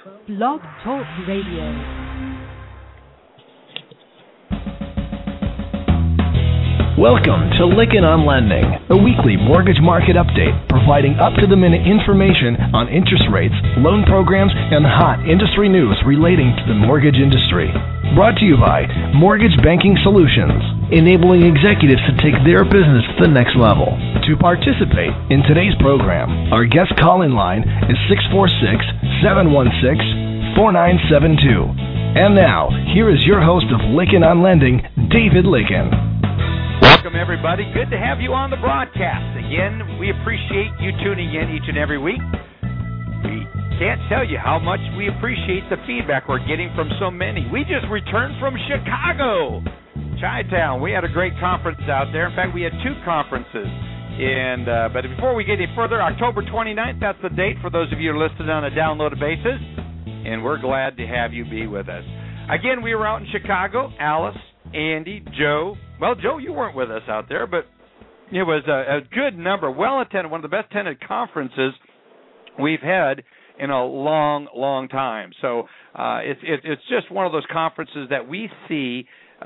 Blog Talk Radio. Welcome to Lykken on Lending, a weekly mortgage market update providing up-to-the-minute information on interest rates, loan programs, and hot industry news relating to the mortgage industry. Brought to you by Mortgage Banking Solutions, enabling executives to take their business to the next level. To participate in today's program, our guest call-in line is 646-716-4972. And now, here is your host of Lykken on Lending, David Lykken. Welcome, everybody. Good to have you on the broadcast. Again, we appreciate you tuning in each and every week. We can't tell you how much we appreciate the feedback we're getting from so many. We just returned from Chicago, Chi-Town. We had a great conference out there. In fact, we had two conferences. But before we get any further, October 29th, that's the date for those of you who are listed on a downloaded basis. And we're glad to have you be with us. Again, we were out in Chicago. Alice, Andy, Joe. Well, Joe, you weren't with us out there, but it was a good number, well-attended, one of the best-attended conferences we've had in a long, long time. So it's just one of those conferences that we see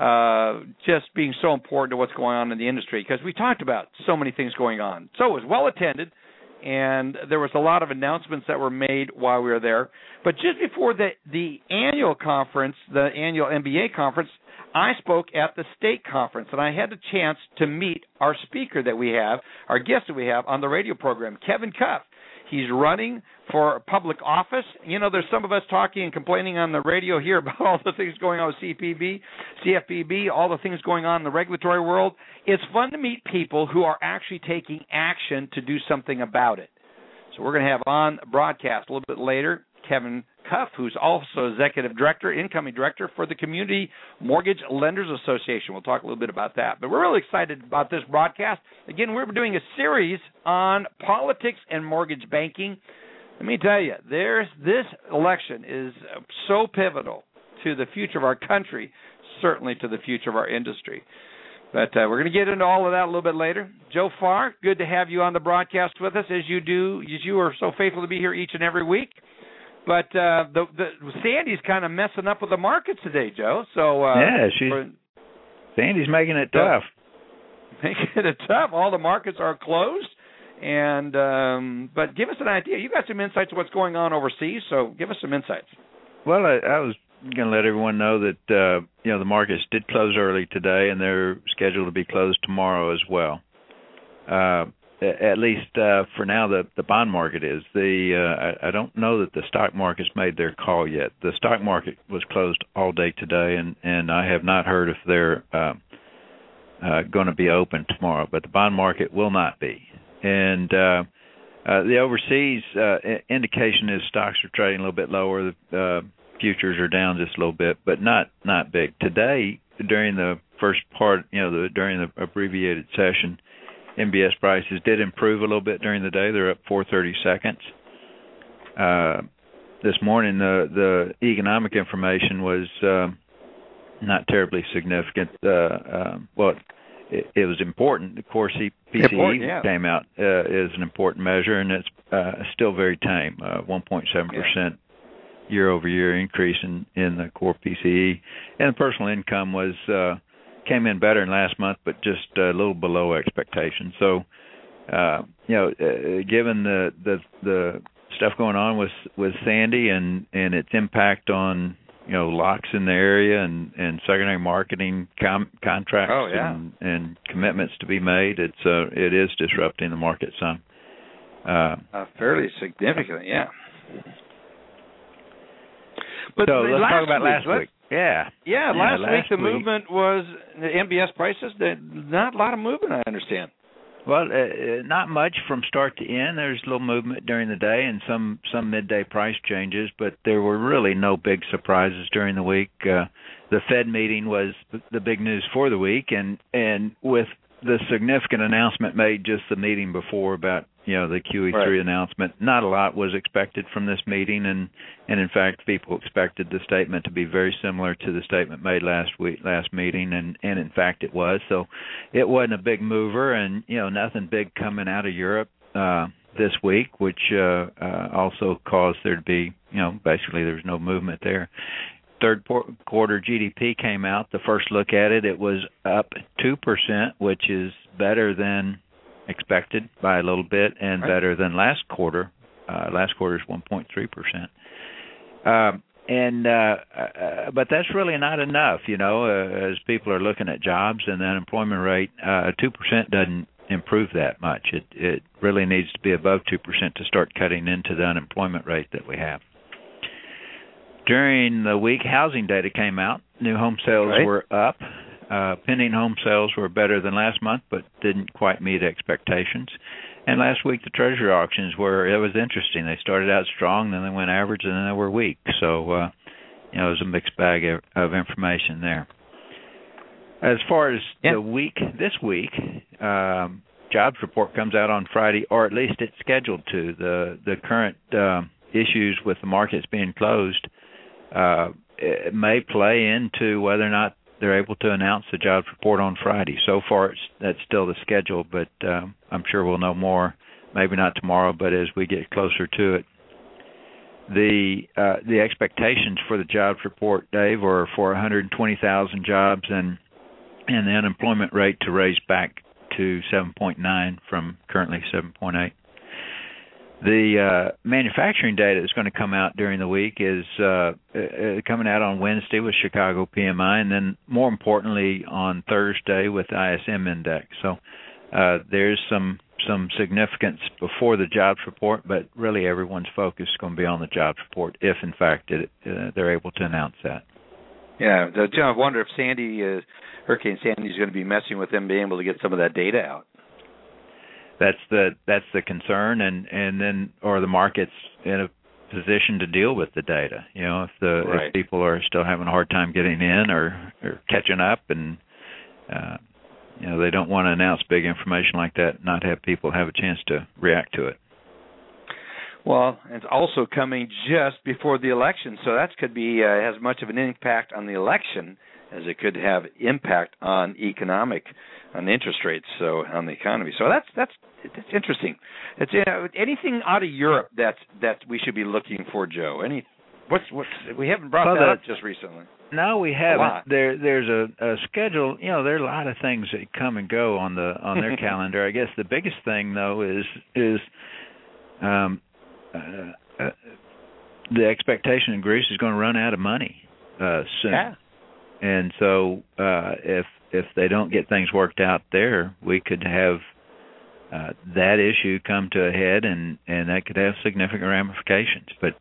just being so important to what's going on in the industry, because we talked about so many things going on. So it was well-attended, and there was a lot of announcements that were made while we were there. But just before the annual conference, the annual MBA conference, I spoke at the state conference, and I had the chance to meet our speaker that we have, our guest that we have on the radio program, Kevin Cuff. He's running for public office. You know, there's some of us talking and complaining on the radio here about all the things going on with CFPB, all the things going on in the regulatory world. It's fun to meet people who are actually taking action to do something about it. So we're going to have on broadcast a little bit later Kevin Cuff, who's also executive director, incoming director for the Community Mortgage Lenders Association. We'll talk a little bit about that. But we're really excited about this broadcast. Again, we're doing a series on politics and mortgage banking. Let me tell you, this election is so pivotal to the future of our country, certainly to the future of our industry. But we're going to get into all of that a little bit later. Joe Farr, good to have you on the broadcast with us, as you are so faithful to be here each and every week. But Sandy's kind of messing up with the markets today, Joe. So Sandy's making it tough. Making it tough. All the markets are closed. And but give us an idea. You got some insights of what's going on overseas, so give us some insights. Well, I was going to let everyone know that the markets did close early today, and they're scheduled to be closed tomorrow as well. At least for now, the bond market is. I don't know that the stock market's made their call yet. The stock market was closed all day today, and I have not heard if they're going to be open tomorrow. But the bond market will not be. And the overseas indication is stocks are trading a little bit lower. The futures are down just a little bit, but not big. Today, during the first part, during the abbreviated session, MBS prices did improve a little bit during the day. They're up 4/32. This morning, the economic information was not terribly significant. It was important. Of course, PCE came out as an important measure, and it's still very tame, 1.7% year-over-year increase in the core PCE. And the personal income came in better than last month, but just a little below expectations. So, given the stuff going on with Sandy and its impact on locks in the area and secondary marketing contracts and commitments to be made, it is disrupting the market some. Fairly significantly, yeah. But so let's talk about last week. Last week the movement was the MBS prices. Not a lot of movement, I understand. Well, not much from start to end. There's a little movement during the day and some midday price changes, but there were really no big surprises during the week. The Fed meeting was the big news for the week, and with the significant announcement made just the meeting before about the QE3 announcement, not a lot was expected from this meeting, and in fact people expected the statement to be very similar to the statement made last meeting, and in fact it was. So it wasn't a big mover, and nothing big coming out of Europe. this week, which also caused there to be, basically there's no movement there. Third quarter GDP came out. The first look at it, it was up 2%, which is better than expected by a little bit, and better than last quarter. Last quarter is 1.3%. But that's really not enough, as people are looking at jobs, and the unemployment rate, 2% doesn't improve that much. It really needs to be above 2% to start cutting into the unemployment rate that we have. During the week, housing data came out. New home sales were up. Pending home sales were better than last month, but didn't quite meet expectations. And last week, the Treasury auctions it was interesting. They started out strong, then they went average, and then they were weak. So, it was a mixed bag of information there. As far as this week, jobs report comes out on Friday, or at least it's scheduled to. The current issues with the markets being closed it may play into whether or not they're able to announce the jobs report on Friday. So far, that's still the schedule, but I'm sure we'll know more, maybe not tomorrow, but as we get closer to it. The expectations for the jobs report, Dave, are for 120,000 jobs and the unemployment rate to raise back to 7.9 from currently 7.8. The manufacturing data that's going to come out during the week is coming out on Wednesday with Chicago PMI, and then more importantly on Thursday with the ISM index. So there's some significance before the jobs report, but really everyone's focus is going to be on the jobs report if, in fact, they're able to announce that. Yeah, I wonder if Hurricane Sandy is going to be messing with them being able to get some of that data out. That's the concern, and then the market's in a position to deal with the data. If people are still having a hard time getting in or catching up, and they don't want to announce big information like that, not have people have a chance to react to it. Well, it's also coming just before the election, so that could be as much of an impact on the election as it could have impact on interest rates, so on the economy. So that's interesting. It's anything out of Europe that we should be looking for, Joe. We haven't brought that up just recently. No, we haven't. There's a schedule. There are a lot of things that come and go on their calendar. I guess the biggest thing though is the expectation in Greece is going to run out of money soon. Yeah. And so if they don't get things worked out there, we could have that issue come to a head, and that could have significant ramifications. But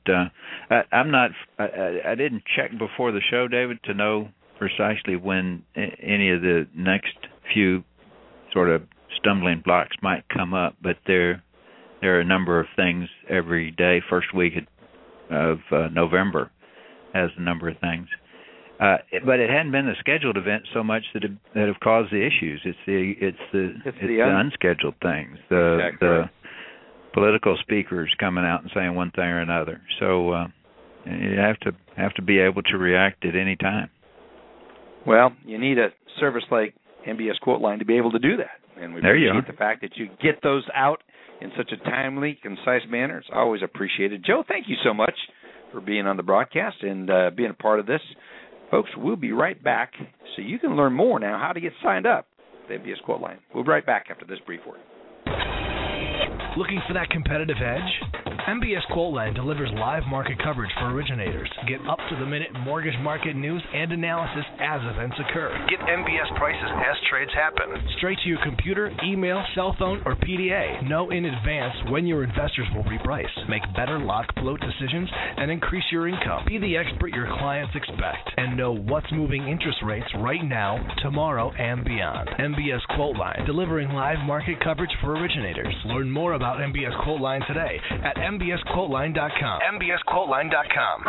I didn't check before the show, David, to know precisely when any of the next few sort of stumbling blocks might come up. But there are a number of things every day. First week of November has a number of things. But it hadn't been the scheduled event so much that have caused the issues. It's the unscheduled things. The political speakers coming out and saying one thing or another. So you have to be able to react at any time. Well, you need a service like MBS Quote Line to be able to do that, and we appreciate the fact that you get those out in such a timely, concise manner. It's always appreciated. Joe, thank you so much for being on the broadcast and being a part of this. Folks, we'll be right back so you can learn more now how to get signed up at the MBS Quote Line. We'll be right back after this brief word. Looking for that competitive edge? MBS Quote Line delivers live market coverage for originators. Get up-to-the-minute mortgage market news and analysis as events occur. Get MBS prices as trades happen. Straight to your computer, email, cell phone, or PDA. Know in advance when your investors will reprice. Make better lock float decisions and increase your income. Be the expert your clients expect and know what's moving interest rates right now, tomorrow, and beyond. MBS Quote Line, delivering live market coverage for originators. Learn more about MBS Quote Line today at mbsquoteline.com. mbsquoteline.com.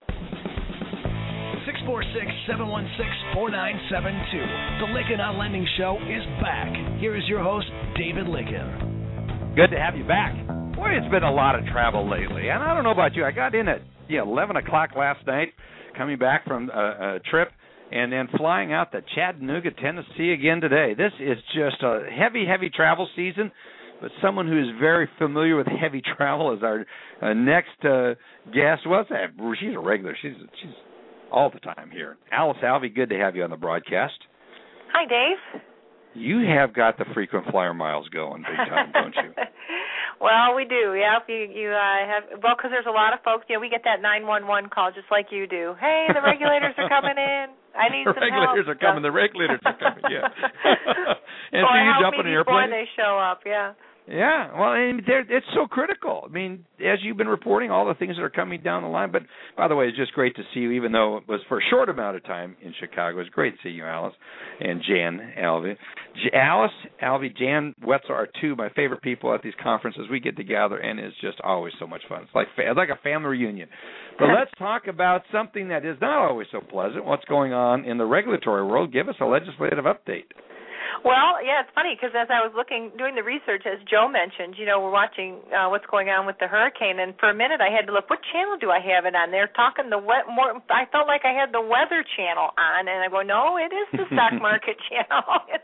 646-716-4972. The Lykken on Lending Show is back. Here is your host, David Lykken. Good to have you back. Boy, it's been a lot of travel lately, and I don't know about you. I got in at 11 o'clock last night, coming back from a trip, and then flying out to Chattanooga, Tennessee again today. This is just a heavy, heavy travel season. but someone who is very familiar with heavy travel is our next guest. Well, she's a regular. She's all the time here. Alice Alvey, good to have you on the broadcast. Hi, Dave. You have got the frequent flyer miles going big time, don't you? Well, we do. Yeah, you have. Well, because there's a lot of folks. We get that 911 call just like you do. Hey, the regulators are coming in. I need some help. The regulators are coming. The regulators are coming. Yeah. And or so you help jump me in an before airplane. they show up. Yeah. Yeah, well, and it's so critical. I mean, as you've been reporting, all the things that are coming down the line. But, by the way, it's just great to see you, even though it was for a short amount of time in Chicago. It's great to see you, Alice, and Jan Alvey. Alice Alvey, Jan Wetzel are two of my favorite people at these conferences. We get together, and it's just always so much fun. It's like a family reunion. But let's talk about something that is not always so pleasant, what's going on in the regulatory world. Give us a legislative update. Well, yeah, it's funny because as I was doing the research, as Joe mentioned, we're watching what's going on with the hurricane, and for a minute I had to look, what channel do I have it on? They're talking I felt like I had the Weather Channel on, and I go, no, it is the stock market channel.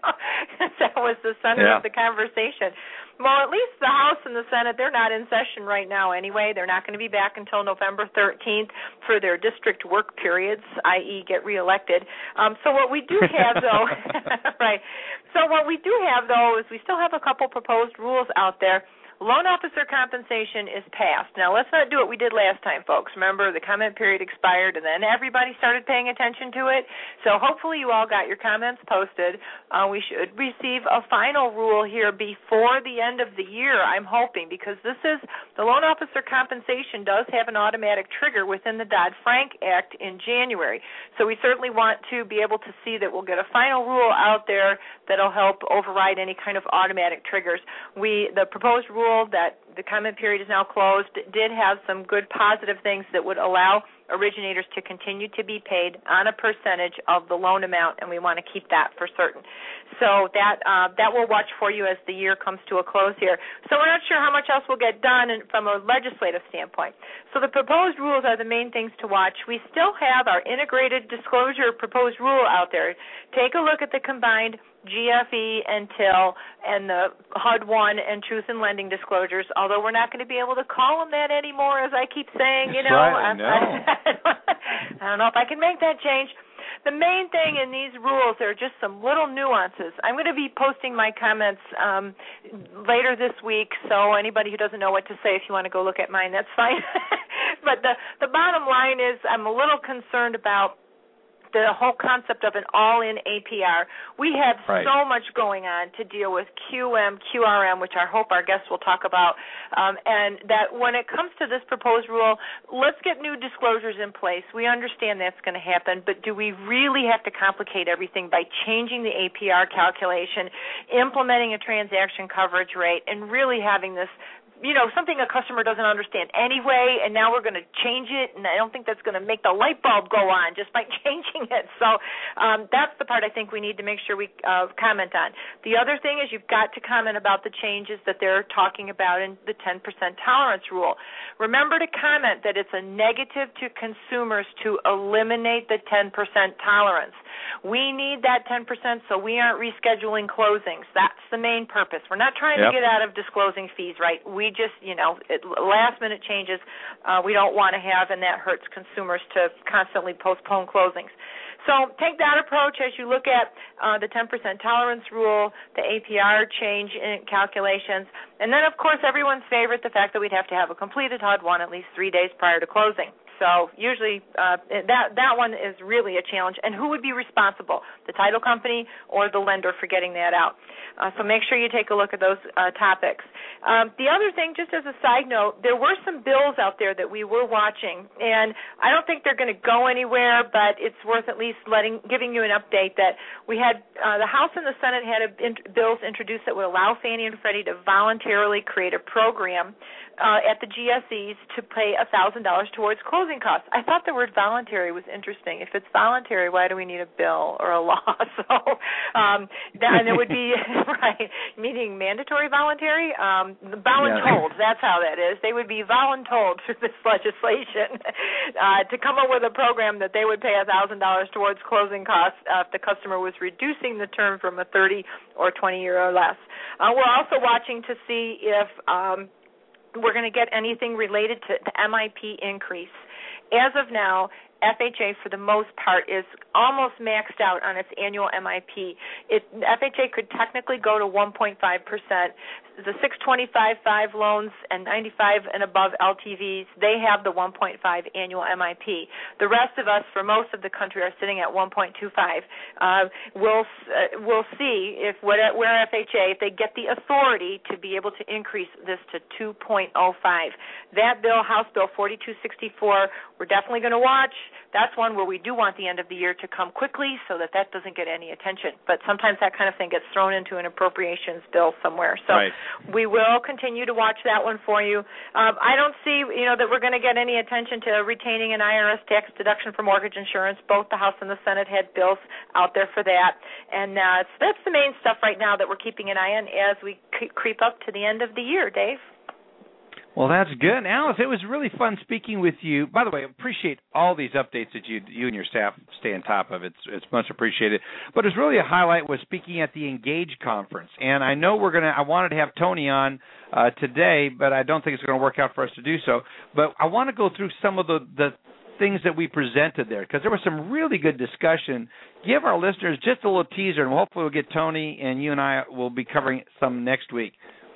That was the center of the conversation. Well, at least the House and the Senate, they're not in session right now anyway. They're not going to be back until November 13th for their district work periods, i.e. get reelected. So what we do have, though, right. So what we do have, though, is we still have a couple proposed rules out there. Loan officer compensation is passed. Now, let's not do what we did last time, folks. Remember, the comment period expired, and then everybody started paying attention to it. So hopefully you all got your comments posted. We should receive a final rule here before the end of the year, I'm hoping, because the loan officer compensation does have an automatic trigger within the Dodd-Frank Act in January. So we certainly want to be able to see that we'll get a final rule out there that'll help override any kind of automatic triggers. The proposed rule that the comment period is now closed did have some good positive things that would allow originators to continue to be paid on a percentage of the loan amount, and we want to keep that for certain. So that we'll watch for you as the year comes to a close here. So we're not sure how much else will get done from a legislative standpoint. So the proposed rules are the main things to watch. We still have our integrated disclosure proposed rule out there. Take a look at the combined GFE and TIL and the HUD-1 and Truth in Lending disclosures, although we're not going to be able to call them that anymore, as I keep saying. That's right, I know. I don't know if I can make that change. The main thing in these rules are just some little nuances. I'm going to be posting my comments later this week, so anybody who doesn't know what to say, if you want to go look at mine, that's fine. But the bottom line is I'm a little concerned about the whole concept of an all-in APR. We have so much going on to deal with QM, QRM, which I hope our guests will talk about, and that when it comes to this proposed rule, let's get new disclosures in place. We understand that's going to happen, but do we really have to complicate everything by changing the APR calculation, implementing a transaction coverage rate, and really having this something a customer doesn't understand anyway, and now we're going to change it, and I don't think that's going to make the light bulb go on just by changing it. So that's the part I think we need to make sure we comment on. The other thing is you've got to comment about the changes that they're talking about in the 10% tolerance rule. Remember to comment that it's a negative to consumers to eliminate the 10% tolerance. We need that 10% so we aren't rescheduling closings. That's the main purpose. We're not trying to get out of disclosing fees, right? We just, last-minute changes we don't want to have, and that hurts consumers to constantly postpone closings. So take that approach as you look at the 10% tolerance rule, the APR change in calculations, and then, of course, everyone's favorite, the fact that we'd have to have a completed HUD-1 at least 3 days prior to closing. So usually that one is really a challenge. And who would be responsible, the title company or the lender, for getting that out? So make sure you take a look at those topics. The other thing, just as a side note, there were some bills out there that we were watching, and I don't think they're going to go anywhere, but it's worth at least giving you an update that we had the House and the Senate had bills introduced that would allow Fannie and Freddie to voluntarily create a program at the GSEs to pay $1,000 towards closing costs. I thought the word voluntary was interesting. If it's voluntary, why do we need a bill or a law? So and it would be, right, meaning mandatory voluntary? Voluntold, that's how that is. They would be voluntold through this legislation. to come up with a program that they would pay $1,000 towards closing costs if the customer was reducing the term from a 30 or 20 year or less. We're also watching to see if we're going to get anything related to the MIP increase. As of now, FHA, for the most part, is almost maxed out on its annual MIP. FHA could technically go to 1.5%. The 625.5 loans and 95 and above LTVs, they have the 1.5 annual MIP. The rest of us, for most of the country, are sitting at 1.25. We'll see if where FHA, if they get the authority to be able to increase this to 2.05. That bill, House Bill 4264, we're definitely going to watch. That's one where we do want the end of the year to come quickly so that doesn't get any attention. But sometimes that kind of thing gets thrown into an appropriations bill somewhere. So we will continue to watch that one for you. I don't see, that we're going to get any attention to retaining an IRS tax deduction for mortgage insurance. Both the House and the Senate had bills out there for that. And so that's the main stuff right now that we're keeping an eye on as we creep up to the end of the year, Dave. Well, that's good. Alice, it was really fun speaking with you. By the way, I appreciate all these updates that you and your staff stay on top of. It's much appreciated. But it's really a highlight was speaking at the Engage conference. And I know I wanted to have Tony on today, but I don't think it's going to work out for us to do so. But I want to go through some of the things that we presented there, because there was some really good discussion. Give our listeners just a little teaser, and hopefully we'll get Tony, and you and I will be covering some next week.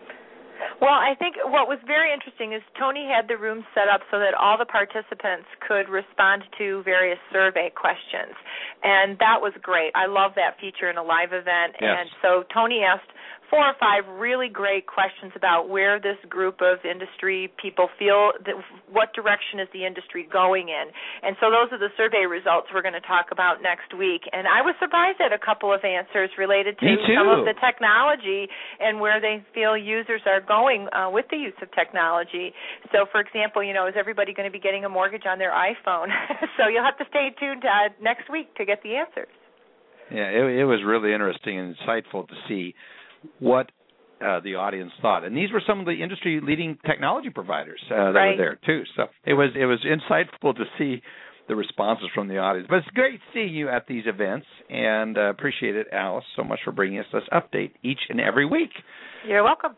Well, I think what was very interesting is Tony had the room set up so that all the participants could respond to various survey questions, and that was great. I love that feature in a live event. Yes. And so Tony asked 4 or 5 really great questions about where this group of industry people feel, what direction is the industry going in. And so those are the survey results we're going to talk about next week. And I was surprised at a couple of answers related to some of the technology and where they feel users are going with the use of technology. So, for example, is everybody going to be getting a mortgage on their iPhone? So you'll have to stay tuned next week to get the answers. Yeah, it was really interesting and insightful to see what the audience thought. And these were some of the industry-leading technology providers that were there, too. So it was insightful to see the responses from the audience. But it's great seeing you at these events, and appreciate it, Alice, so much for bringing us this update each and every week. You're welcome.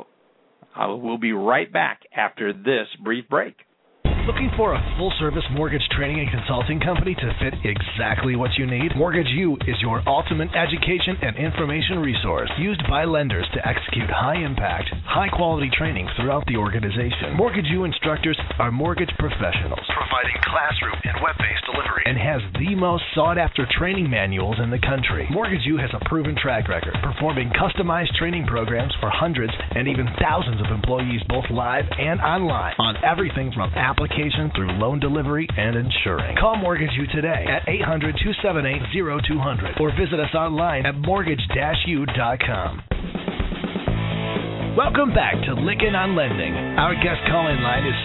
We'll be right back after this brief break. Looking for a full-service mortgage training and consulting company to fit exactly what you need? Mortgage U is your ultimate education and information resource used by lenders to execute high-impact, high-quality training throughout the organization. Mortgage U instructors are mortgage professionals, providing classroom and web-based delivery, and has the most sought-after training manuals in the country. Mortgage U has a proven track record, performing customized training programs for hundreds and even thousands of employees, both live and online, on everything from application through loan delivery and insuring. Call Mortgage U today at 800-278-0200 or visit us online at mortgage-u.com. Welcome back to Lykken on Lending. Our guest call-in line is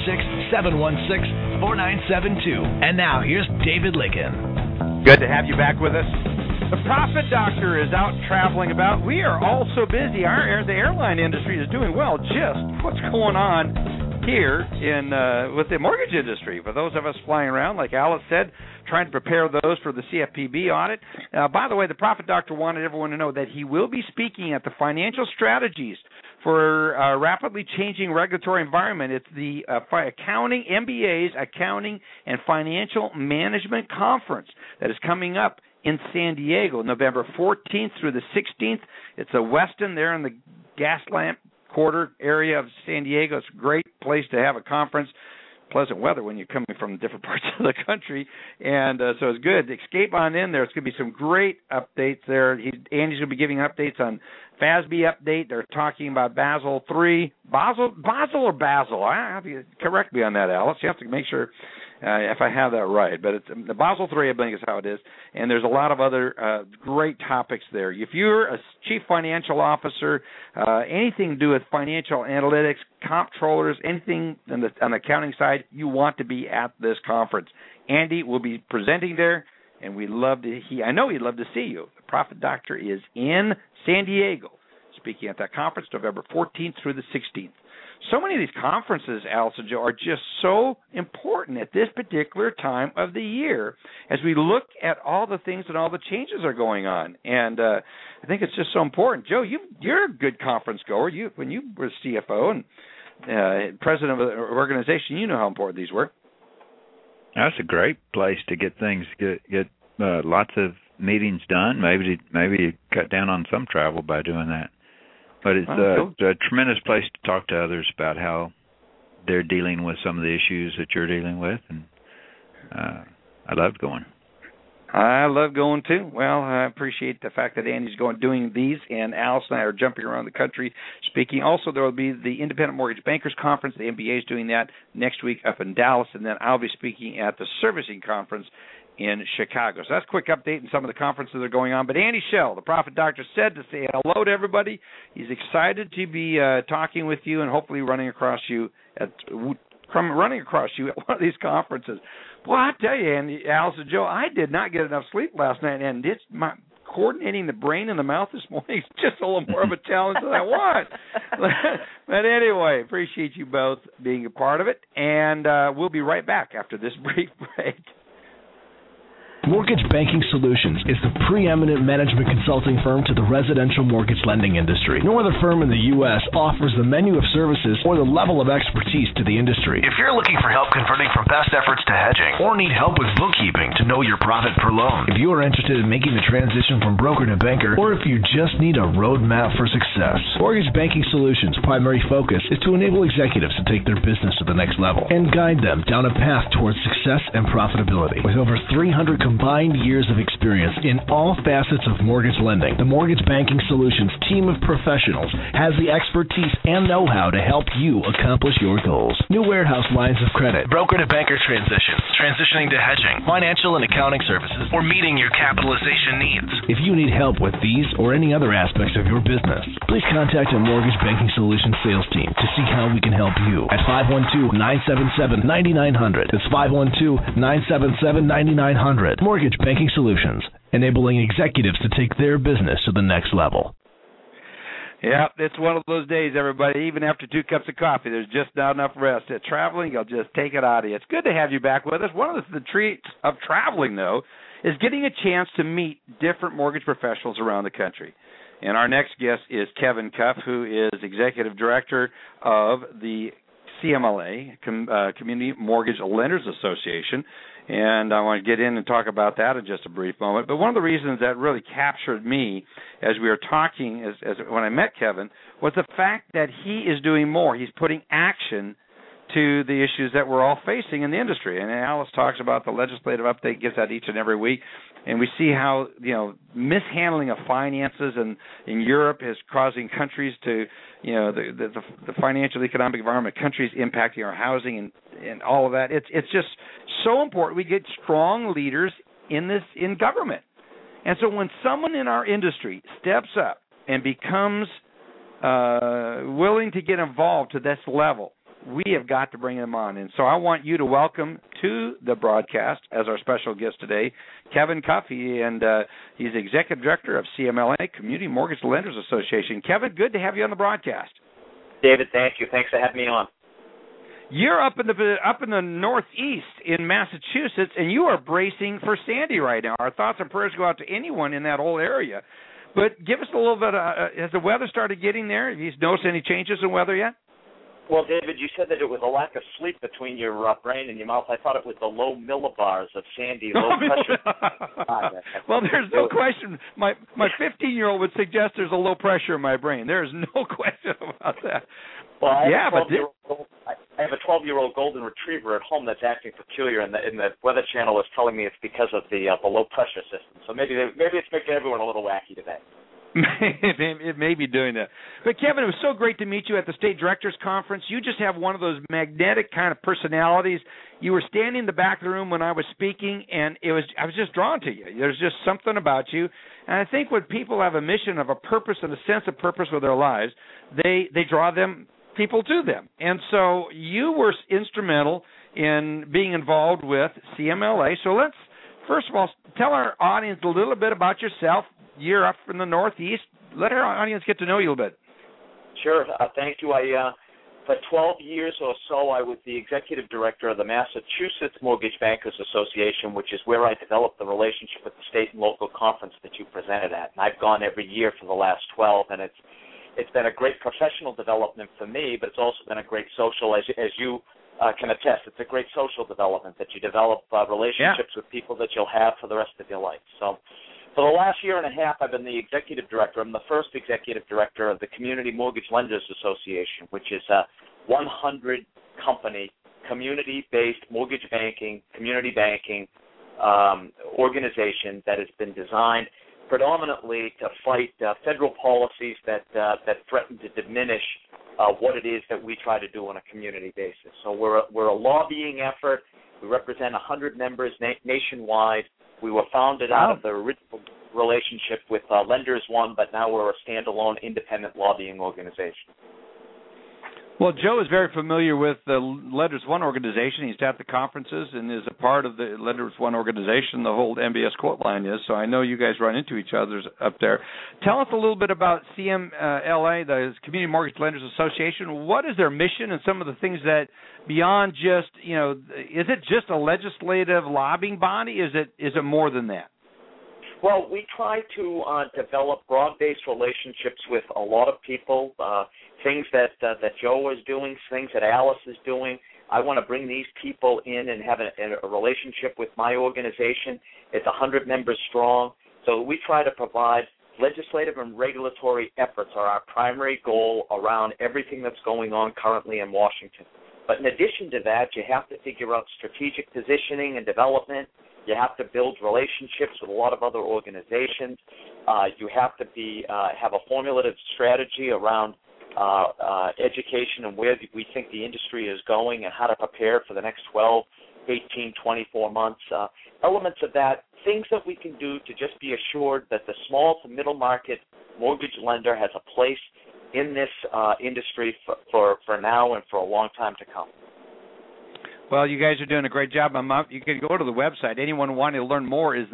646-716-4972. And now here's David Lykken. Good to have you back with us. The Profit Doctor is out traveling about. We are all so busy. The airline industry is doing well. Just what's going on here in with the mortgage industry? For those of us flying around, like Alice said, trying to prepare those for the CFPB audit. By the way, the Profit Doctor wanted everyone to know that he will be speaking at the Financial Strategies for a rapidly changing regulatory environment. It's the MBA's Accounting and Financial Management Conference that is coming up in San Diego, November 14th through the 16th. It's a Westin there in the Gaslamp Quarter area of San Diego. It's a great place to have a conference. Pleasant weather when you're coming from different parts of the country, and so it's good. Escape on in there. It's going to be some great updates there. Andy's going to be giving updates on FASB update. They're talking about Basel III. Basel or Basel? I have you correct me on that, Alice. You have to make sure if I have that right. But it's the Basel III, I think, is how it is. And there's a lot of other great topics there. If you're a chief financial officer, anything to do with financial analytics, comptrollers, anything on the accounting side, you want to be at this conference. Andy will be presenting there, and I know he'd love to see you. The Profit Doctor is in San Diego, speaking at that conference November 14th through the 16th. so many of these conferences, Alice and Joe, are just so important at this particular time of the year as we look at all the things and all the changes are going on. And I think it's just so important. Joe, you're a good conference goer. When you were CFO and president of an organization, you know how important these were. That's a great place to get things, get lots of meetings done. Maybe cut down on some travel by doing that. But it's a tremendous place to talk to others about how they're dealing with some of the issues that you're dealing with, and I love going. I love going too. Well, I appreciate the fact that Andy's doing these, and Alice and I are jumping around the country speaking. Also, there will be the Independent Mortgage Bankers Conference. The MBA is doing that next week up in Dallas, and then I'll be speaking at the Servicing Conference in Chicago. So that's a quick update on some of the conferences that are going on. But Andy Schell, the Profit Doctor, said to say hello to everybody. He's excited to be talking with you and hopefully running across you at one of these conferences. Well, I tell you, Andy, Alice and Joe, I did not get enough sleep last night, and it's coordinating the brain and the mouth this morning is just a little more of a challenge than I want. But anyway, appreciate you both being a part of it, and we'll be right back after this brief break. Mortgage Banking Solutions is the preeminent management consulting firm to the residential mortgage lending industry. No other firm in the U.S. offers the menu of services or the level of expertise to the industry. If you're looking for help converting from best efforts to hedging or need help with bookkeeping to know your profit per loan, if you are interested in making the transition from broker to banker, or if you just need a roadmap for success, Mortgage Banking Solutions' primary focus is to enable executives to take their business to the next level and guide them down a path towards success and profitability. With over 300 combined years of experience in all facets of mortgage lending, the Mortgage Banking Solutions team of professionals has the expertise and know-how to help you accomplish your goals. New warehouse lines of credit, broker to banker transitions, transitioning to hedging, financial and accounting services, or meeting your capitalization needs. If you need help with these or any other aspects of your business, please contact a Mortgage Banking Solutions sales team to see how we can help you at 512-977-9900. That's 512-977-9900. Mortgage Banking Solutions, enabling executives to take their business to the next level. Yeah, it's one of those days, everybody. Even after 2 cups of coffee, there's just not enough rest. At traveling, I'll just take it out of you. It's good to have you back with us. One of the treats of traveling, though, is getting a chance to meet different mortgage professionals around the country. And our next guest is Kevin Cuff, who is Executive Director of the CMLA, Community Mortgage Lenders Association. And I want to get in and talk about that in just a brief moment. But one of the reasons that really captured me as we were talking, as when I met Kevin, was the fact that he is doing more. He's putting action to the issues that we're all facing in the industry. And Alice talks about the legislative update, gives that each and every week. And we see how, mishandling of finances in Europe is causing countries to, the financial economic environment, countries impacting our housing and all of that. It's just so important we get strong leaders in government. And so when someone in our industry steps up and becomes willing to get involved to this level, we have got to bring them on. And so I want you to welcome to the broadcast as our special guest today, Kevin Cuff, and he's Executive Director of CMLA, Community Mortgage Lenders Association. Kevin, good to have you on the broadcast. David, thank you. Thanks for having me on. You're up in the Northeast in Massachusetts, and you are bracing for Sandy right now. Our thoughts and prayers go out to anyone in that whole area. But give us a little bit, has the weather started getting there? Have you noticed any changes in weather yet? Well, David, you said that it was a lack of sleep between your brain and your mouth. I thought it was the low millibars of Sandy, low pressure. Well, there's no question. My 15-year-old would suggest there's a low pressure in my brain. There is no question about that. Well, I have a 12-year-old golden retriever at home that's acting peculiar, and the Weather Channel is telling me it's because of the low pressure system. So maybe it's making everyone a little wacky today. It may be doing that. But, Kevin, it was so great to meet you at the State Directors Conference. You just have one of those magnetic kind of personalities. You were standing in the back of the room when I was speaking, and I was just drawn to you. There's just something about you. And I think when people have a mission of a purpose and a sense of purpose with their lives, they draw people to them. And so you were instrumental in being involved with CMLA. So let's, first of all, tell our audience a little bit about yourself. You're up in the Northeast. Let our audience get to know you a little bit. Sure. Thank you. for 12 years or so, I was the executive director of the Massachusetts Mortgage Bankers Association, which is where I developed the relationship with the state and local conference that you presented at. And I've gone every year for the last 12, and it's been a great professional development for me, but it's also been a great social, as you can attest, it's a great social development that you develop relationships with people that you'll have for the rest of your life. So for the last year and a half, I've been the executive director. I'm the first executive director of the Community Mortgage Lenders Association, which is a 100-company, community-based mortgage banking, community banking organization that has been designed predominantly to fight federal policies that threaten to diminish what it is that we try to do on a community basis. So we're a lobbying effort. We represent 100 members nationwide. We were founded out of the original relationship with Lenders One, but now we're a standalone independent lobbying organization. Well, Joe is very familiar with the Lenders One organization. He's at the conferences and is a part of the Lenders One organization. The whole MBS quote line is, so I know you guys run into each other up there. Tell us a little bit about CMLA, the Community Mortgage Lenders Association. What is their mission and some of the things that beyond just, is it just a legislative lobbying body? Is it more than that? Well, we try to develop broad-based relationships with a lot of people, things that Joe is doing, things that Alice is doing. I want to bring these people in and have a relationship with my organization. It's 100 members strong. So we try to provide legislative and regulatory efforts are our primary goal around everything that's going on currently in Washington. But in addition to that, you have to figure out strategic positioning and development. You have to build relationships with a lot of other organizations. You have to have a formulative strategy around education and where we think the industry is going and how to prepare for the next 12, 18, 24 months. Elements of that, things that we can do to just be assured that the small to middle market mortgage lender has a place in this industry for now and for a long time to come. Well, you guys are doing a great job. You can go to the website. Anyone wanting to learn more is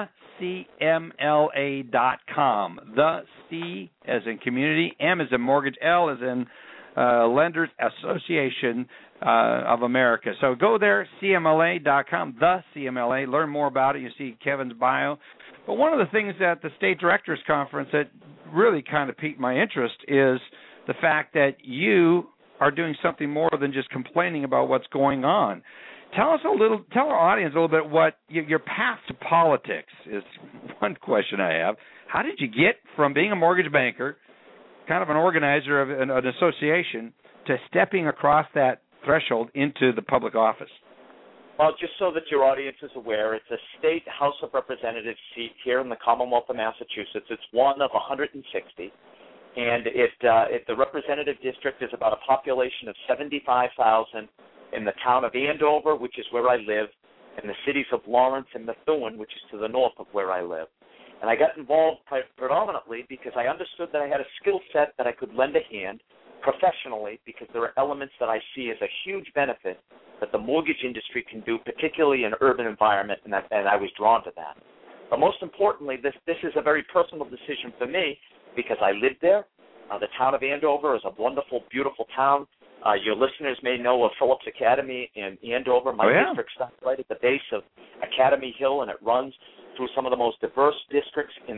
thecmla.com. The C as in community, M as in mortgage, L as in Lenders Association of America. So go there, cmla.com, the CMLA. Learn more about it. You see Kevin's bio. But one of the things at the State Directors Conference that really kind of piqued my interest is the fact that you are doing something more than just complaining about what's going on. Tell our audience a little bit what your path to politics is. One question I have: how did you get from being a mortgage banker, kind of an organizer of an association, to stepping across that threshold into the public office? Well, just so that your audience is aware, it's a state House of Representatives seat here in the Commonwealth of Massachusetts. It's one of 160. And the representative district is about a population of 75,000 in the town of Andover, which is where I live, and the cities of Lawrence and Methuen, which is to the north of where I live. And I got involved predominantly because I understood that I had a skill set that I could lend a hand professionally, because there are elements that I see as a huge benefit that the mortgage industry can do, particularly in an urban environment, and I was drawn to that. But most importantly, this is a very personal decision for me, because I lived there. The town of Andover is a wonderful, beautiful town. Your listeners may know of Phillips Academy in Andover. My district stands right at the base of Academy Hill, and it runs through some of the most diverse districts in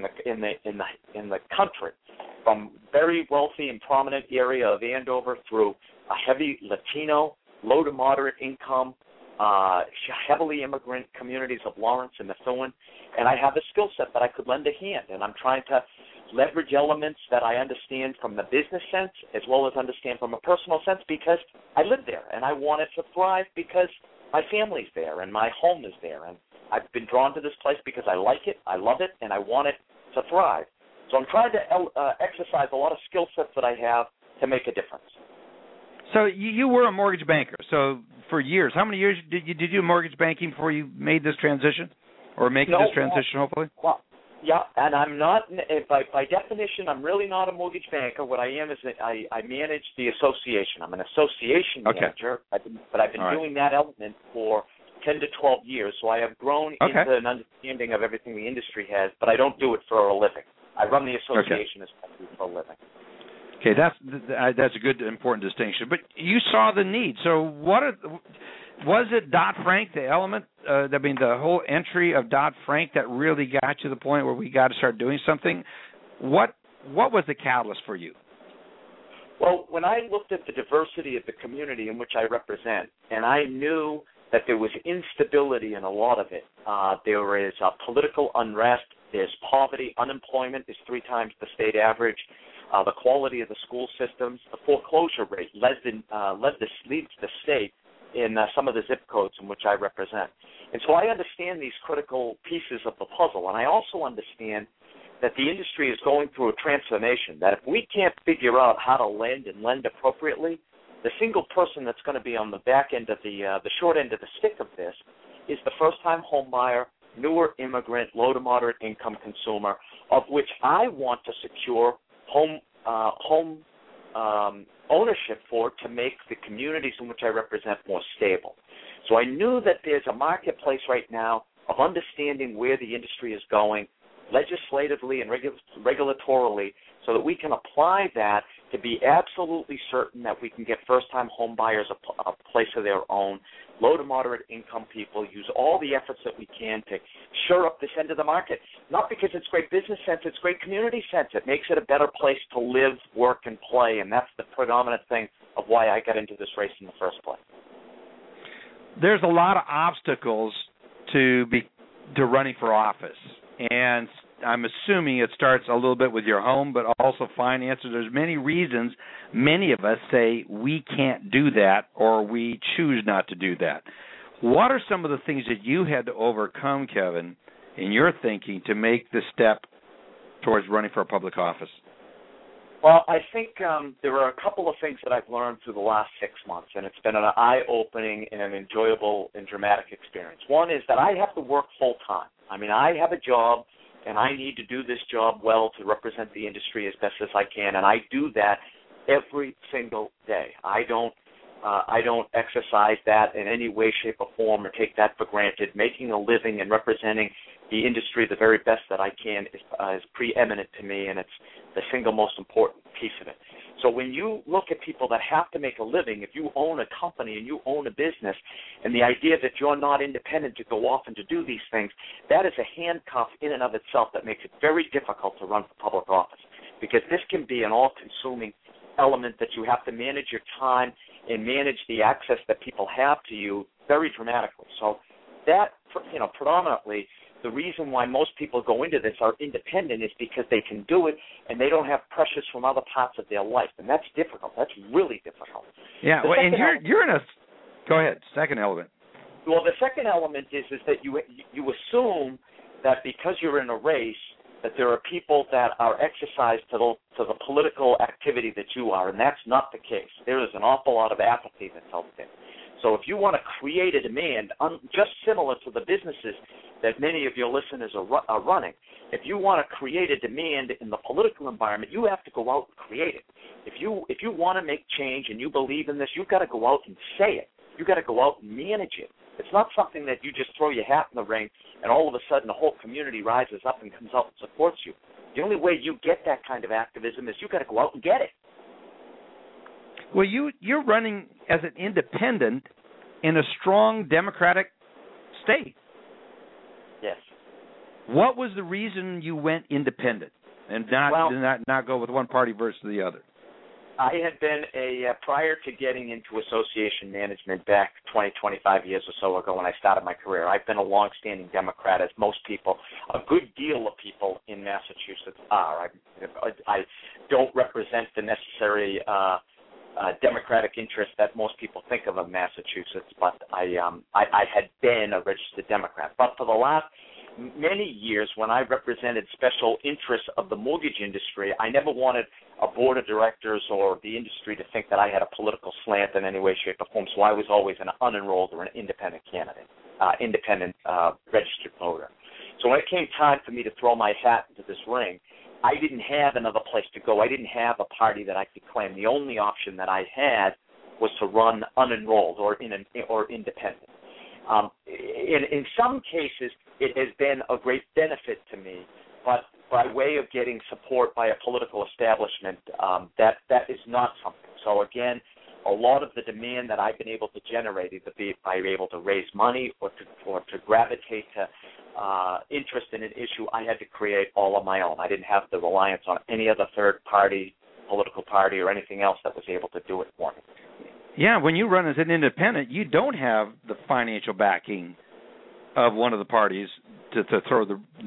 the country, from very wealthy and prominent area of Andover through a heavy Latino, low to moderate income, heavily immigrant communities of Lawrence and Methuen. And I have a skill set that I could lend a hand, and I'm trying to leverage elements that I understand from the business sense as well as understand from a personal sense, because I live there and I want it to thrive because my family's there and my home is there. And I've been drawn to this place because I like it, I love it, and I want it to thrive. So I'm trying to exercise a lot of skill sets that I have to make a difference. So you were a mortgage banker. So for years, how many years did you do mortgage banking before you made this transition, or making this transition, hopefully? Well, yeah, and I'm not, by definition, I'm really not a mortgage banker. What I am is that I manage the association. I'm an association manager, but I've been doing that element for 10 to 12 years, so I have grown into an understanding of everything the industry has, but I don't do it for a living. I run the association as for a living. Okay, that's a good, important distinction. But you saw the need. So was it Dodd-Frank, the element, the whole entry of Dodd-Frank that really got to the point where we got to start doing something? What was the catalyst for you? Well, when I looked at the diversity of the community in which I represent, and I knew that there was instability in a lot of it, there is political unrest, there's poverty, unemployment is 3 times the state average, the quality of the school systems, the foreclosure rate leads the state in some of the zip codes in which I represent. And so I understand these critical pieces of the puzzle, and I also understand that the industry is going through a transformation, that if we can't figure out how to lend and lend appropriately, the single person that's going to be on the back end of the short end of the stick of this is the first-time home buyer, newer immigrant, low to moderate income consumer, of which I want to secure home ownership for to make the communities in which I represent more stable. So I knew that there's a marketplace right now of understanding where the industry is going legislatively and regulatorily so that we can apply that to be absolutely certain that we can get first-time home buyers a place of their own, low to moderate income people, use all the efforts that we can to shore up this end of the market. Not because it's great business sense, it's great community sense. It makes it a better place to live, work, and play, and that's the predominant thing of why I got into this race in the first place. There's a lot of obstacles to running for office, and I'm assuming it starts a little bit with your home, but also finances. There's many reasons many of us say we can't do that or we choose not to do that. What are some of the things that you had to overcome, Kevin, in your thinking to make the step towards running for a public office? Well, I think there are a couple of things that I've learned through the last 6 months, and it's been an eye-opening and an enjoyable and dramatic experience. One is that I have to work full-time. I mean, I have a job, and I need to do this job well to represent the industry as best as I can, and I do that every single day. I don't exercise that in any way, shape, or form or take that for granted. Making a living and representing the industry the very best that I can is preeminent to me, and it's the single most important piece of it. So when you look at people that have to make a living, if you own a company and you own a business, and the idea that you're not independent to go off and to do these things, that is a handcuff in and of itself that makes it very difficult to run for public office, because this can be an all-consuming element that you have to manage your time and manage the access that people have to you very dramatically. So that, predominantly, the reason why most people go into this are independent is because they can do it and they don't have pressures from other parts of their life, and that's difficult. That's really difficult. Yeah, well, and you're in a. Go ahead. Second element. Well, the second element is that you assume that because you're in a race, that there are people that are exercised to the political activity that you are, and that's not the case. There is an awful lot of apathy that's out there. So if you want to create a demand, just similar to the businesses that many of your listeners are running, if you want to create a demand in the political environment, you have to go out and create it. If you want to make change and you believe in this, you've got to go out and say it. You've got to go out and manage it. It's not something that you just throw your hat in the ring and all of a sudden the whole community rises up and comes out and supports you. The only way you get that kind of activism is you've got to go out and get it. Well, you're running as an independent in a strong Democratic state. Yes. What was the reason you went independent and not go with one party versus the other? I had been prior to getting into association management back 25 years or so ago when I started my career, I've been a longstanding Democrat, as most people, a good deal of people in Massachusetts are. I don't represent the necessary Democratic interest that most people think of in Massachusetts, but I had been a registered Democrat. But for the last many years, when I represented special interests of the mortgage industry, I never wanted a board of directors or the industry to think that I had a political slant in any way, shape, or form, so I was always an unenrolled or an independent candidate, registered voter. So when it came time for me to throw my hat into this ring, I didn't have another place to go. I didn't have a party that I could claim. The only option that I had was to run unenrolled or independent. In some cases, it has been a great benefit to me, but by way of getting support by a political establishment, that is not something. So again, a lot of the demand that I've been able to generate, either by being able to raise money or to gravitate to interest in an issue, I had to create all on my own. I didn't have the reliance on any other third party, political party, or anything else that was able to do it for me. Yeah, when you run as an independent, you don't have the financial backing of one of the parties to throw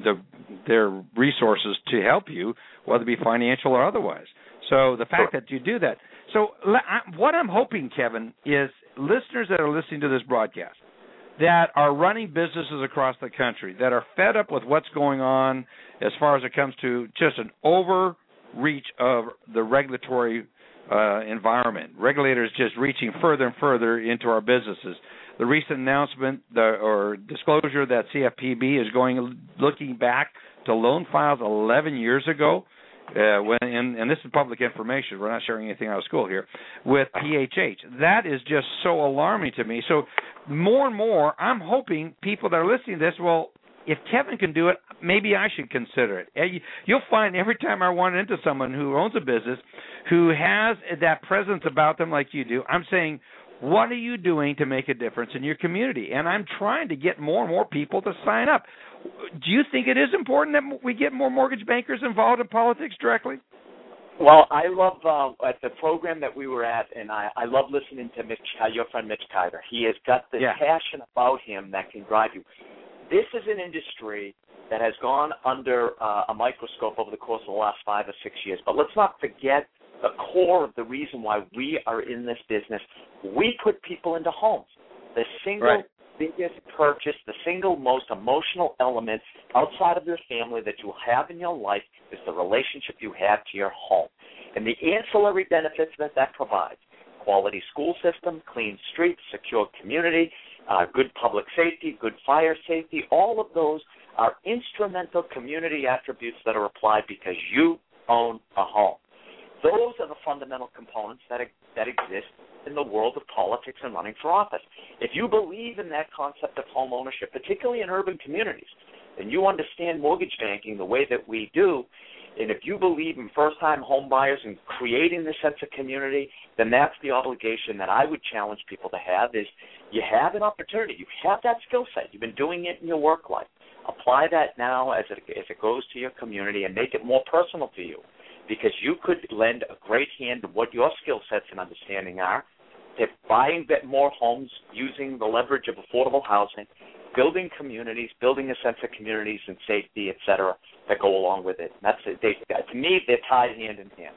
their resources to help you, whether it be financial or otherwise. So the fact that you do that. So what I'm hoping, Kevin, is listeners that are listening to this broadcast that are running businesses across the country, that are fed up with what's going on as far as it comes to just an overreach of the regulatory environment. Regulators just reaching further and further into our businesses. The recent announcement or disclosure that CFPB is looking back to loan files 11 years ago, and this is public information. We're not sharing anything out of school here, with PHH. That is just so alarming to me. So more and more, I'm hoping people that are listening to this, well, if Kevin can do it, maybe I should consider it. You'll find every time I run into someone who owns a business who has that presence about them like you do, I'm saying, what are you doing to make a difference in your community? And I'm trying to get more and more people to sign up. Do you think it is important that we get more mortgage bankers involved in politics directly? Well, I love at the program that we were at, and I love listening to your friend Mitch Kyder. He has got this passion about him that can drive you. This is an industry that has gone under a microscope over the course of the last 5 or 6 years. But let's not forget the core of the reason why we are in this business. We put people into homes. The single biggest purchase, the single most emotional element outside of your family that you have in your life is the relationship you have to your home. And the ancillary benefits that provides, quality school system, clean streets, secure community, good public safety, good fire safety, all of those are instrumental community attributes that are applied because you own a home. Those are the fundamental components that exist in the world of politics and running for office. If you believe in that concept of home ownership, particularly in urban communities, and you understand mortgage banking the way that we do, and if you believe in first-time home buyers and creating this sense of community, then that's the obligation that I would challenge people to have is you have an opportunity. You have that skill set. You've been doing it in your work life. Apply that now as it goes to your community and make it more personal to you, because you could lend a great hand to what your skill sets and understanding are, to buying more homes using the leverage of affordable housing, building communities, building a sense of communities and safety, et cetera, that go along with it. That's it. To me, they're tied hand in hand.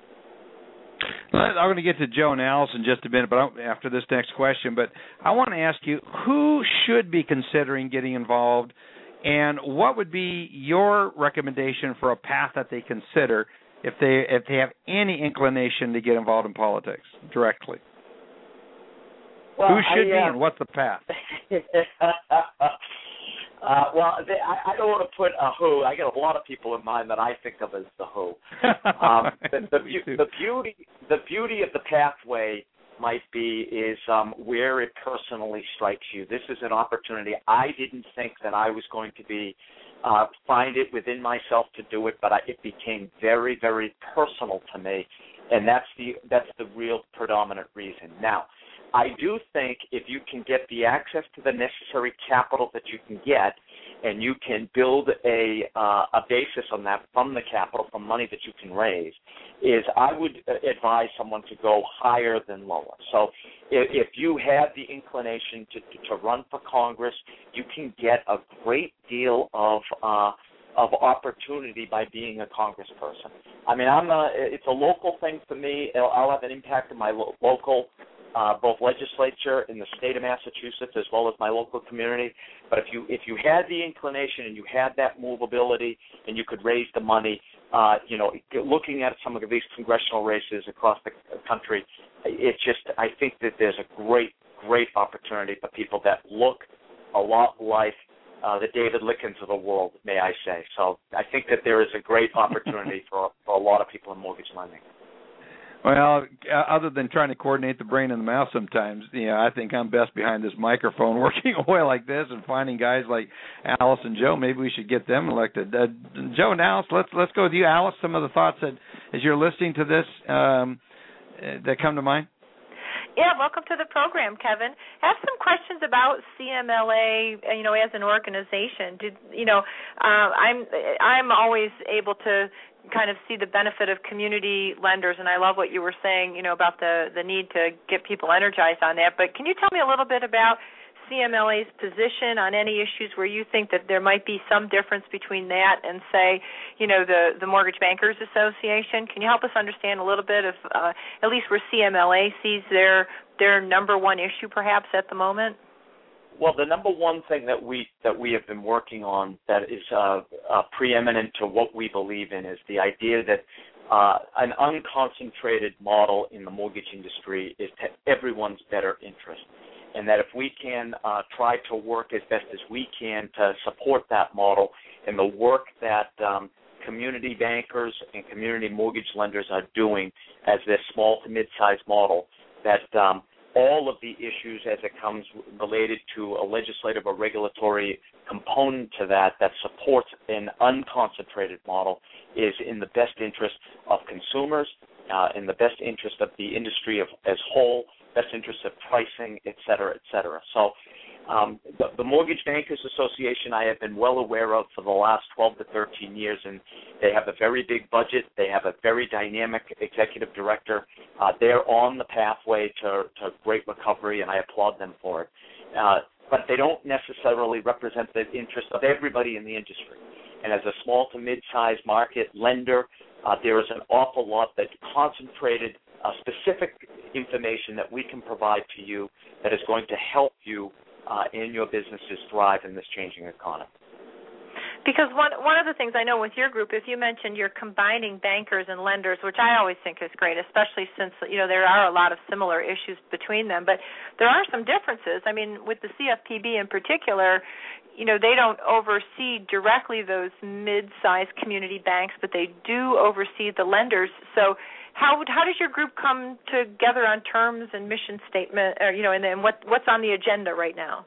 I'm going to get to Joe and Alice in just a minute, but after this next question. But I want to ask you, who should be considering getting involved, and what would be your recommendation for a path that they consider if they have any inclination to get involved in politics directly? Well, who should be and what's the path? I don't want to put a who. I got a lot of people in mind that I think of as the who. The beauty of the pathway might be is where it personally strikes you. This is an opportunity. I didn't think that I was going to be find it within myself to do it, but it became very, very personal to me, and that's the real predominant reason. Now, I do think if you can get the access to the necessary capital that you can get, and you can build a basis on that from the capital, from money that you can raise, is I would advise someone to go higher than lower. So if you have the inclination to run for Congress, you can get a great deal of opportunity by being a congressperson. I mean, it's a local thing for me. I'll have an impact in my local both legislature in the state of Massachusetts as well as my local community. But if you had the inclination and you had that movability and you could raise the money, looking at some of these congressional races across the country, I think that there's a great opportunity for people that look a lot like the David Lickens of the world, may I say. So I think that there is a great opportunity for a lot of people in mortgage lending. Well, other than trying to coordinate the brain and the mouth sometimes, I think I'm best behind this microphone working away like this and finding guys like Alice and Joe. Maybe we should get them elected. Joe and Alice, let's go with you. Alice, some of the thoughts that, as you're listening to this, that come to mind? Yeah, welcome to the program, Kevin. I have some questions about CMLA, as an organization. I'm always able to kind of see the benefit of community lenders, and I love what you were saying, about the need to get people energized on that. But can you tell me a little bit about CMLA's position on any issues where you think that there might be some difference between that and, say, the Mortgage Bankers Association? Can you help us understand a little bit of at least where CMLA sees their number one issue perhaps at the moment? Well, the number one thing that we have been working on that is preeminent to what we believe in is the idea that an unconcentrated model in the mortgage industry is to everyone's better interest, and that if we can try to work as best as we can to support that model and the work that community bankers and community mortgage lenders are doing as this small to mid-sized model, that all of the issues as it comes related to a legislative or regulatory component to that supports an unconcentrated model is in the best interest of consumers, in the best interest of the industry as whole, best interest of pricing, et cetera, et cetera. So the Mortgage Bankers Association I have been well aware of for the last 12 to 13 years, and they have a very big budget. They have a very dynamic executive director. They're on the pathway to great recovery, and I applaud them for it. But they don't necessarily represent the interest of everybody in the industry. And as a small to mid-sized market lender, there is an awful lot that's concentrated specific information that we can provide to you that is going to help you and your businesses thrive in this changing economy. Because one of the things I know with your group, if you mentioned you're combining bankers and lenders, which I always think is great, especially since there are a lot of similar issues between them, but there are some differences. I mean, with the CFPB in particular, they don't oversee directly those mid-sized community banks, but they do oversee the lenders. So how does your group come together on terms and mission statement, and then what's on the agenda right now?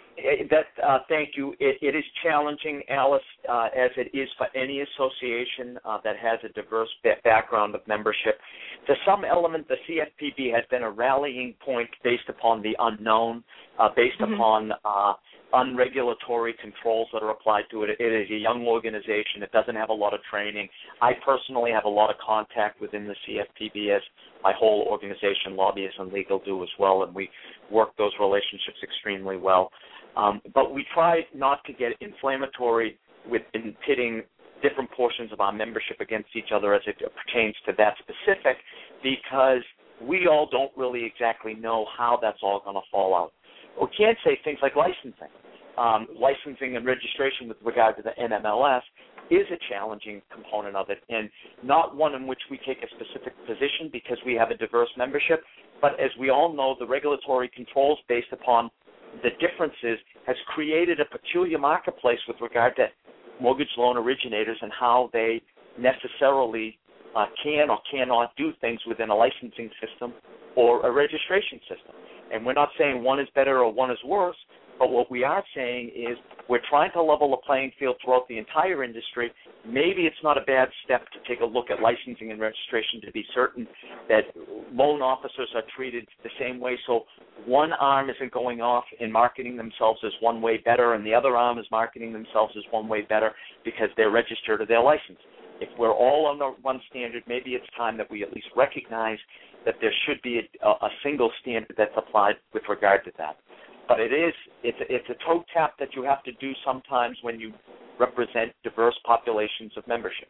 Thank you. It is challenging, Alice, as it is for any association that has a diverse background of membership. To some element, the CFPB has been a rallying point based upon the unknown, based upon unregulatory controls that are applied to it. It is a young organization. It doesn't have a lot of training. I personally have a lot of contact within the CFPB, as my whole organization, lobbyists and legal, do as well, and we work those relationships extremely well. But we try not to get inflammatory in pitting different portions of our membership against each other as it pertains to that specific, because we all don't really exactly know how that's all going to fall out. We can't say things like licensing. Licensing and registration with regard to the NMLS is a challenging component of it, and not one in which we take a specific position because we have a diverse membership. But as we all know, the regulatory controls based upon the differences has created a peculiar marketplace with regard to mortgage loan originators and how they necessarily can or cannot do things within a licensing system or a registration system. And we're not saying one is better or one is worse, but what we are saying is we're trying to level the playing field throughout the entire industry. Maybe it's not a bad step to take a look at licensing and registration to be certain that loan officers are treated the same way, so one arm isn't going off and marketing themselves as one way better and the other arm is marketing themselves as one way better because they're registered or they're licensed. If we're all on the one standard, maybe it's time that we at least recognize that there should be a single standard that's applied with regard to that. But it's a toe tap that you have to do sometimes when you represent diverse populations of membership.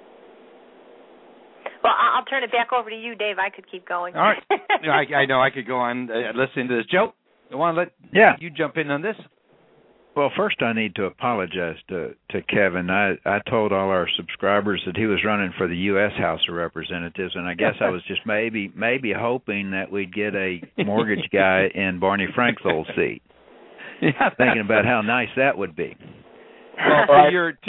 Well, I'll turn it back over to you, Dave. I could keep going. All right. I know I could go on listening to this. Joe, I want to let you jump in on this. Well, first I need to apologize to Kevin. I told all our subscribers that he was running for the U.S. House of Representatives, and I guess I was just maybe hoping that we'd get a mortgage guy in Barney Frank's old seat. Yeah, thinking about how nice that would be. Well, to your